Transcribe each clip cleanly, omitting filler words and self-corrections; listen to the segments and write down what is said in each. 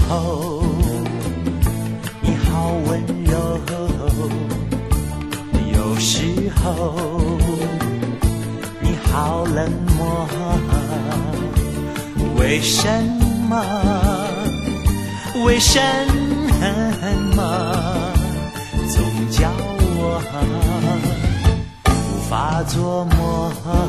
候你好温柔，有时候你好冷漠，为什么总叫我无法琢磨？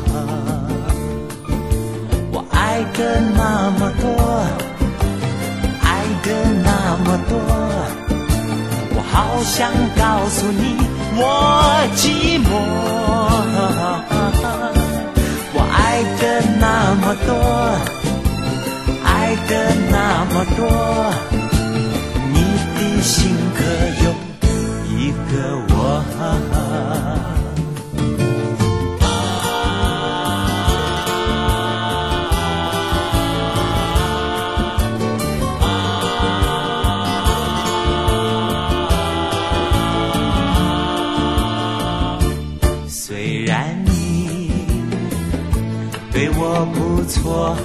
我爱的那么多，爱的那么多，我好想告诉你我寂寞。我爱的那么多，爱的那么多，你的心可有一个我？虽然你对我不错，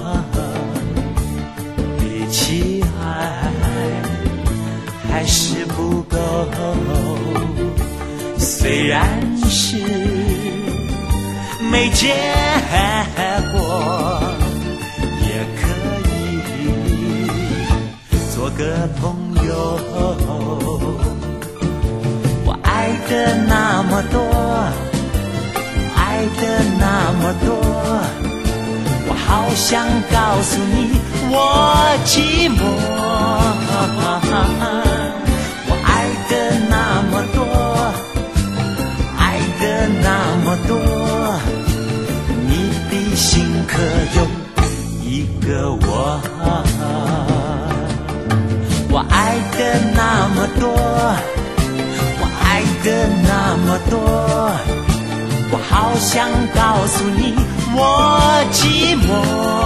比起爱还是不够。虽然是没结果，也可以做个朋友。我爱的那么多，爱的那么多，我好想告诉你我寂寞。我爱的那么多，爱的那么多，你的心可有一个我？我爱的那么多，我爱的那么多，我好想告诉你我寂寞。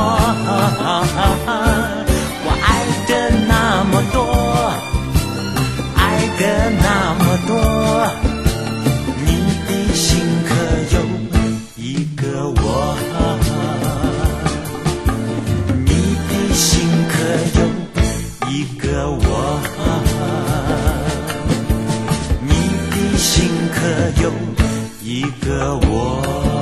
我爱的那么多，爱的那么多，你的心可有一个我？你的心可有一个我？你的心可有一个我？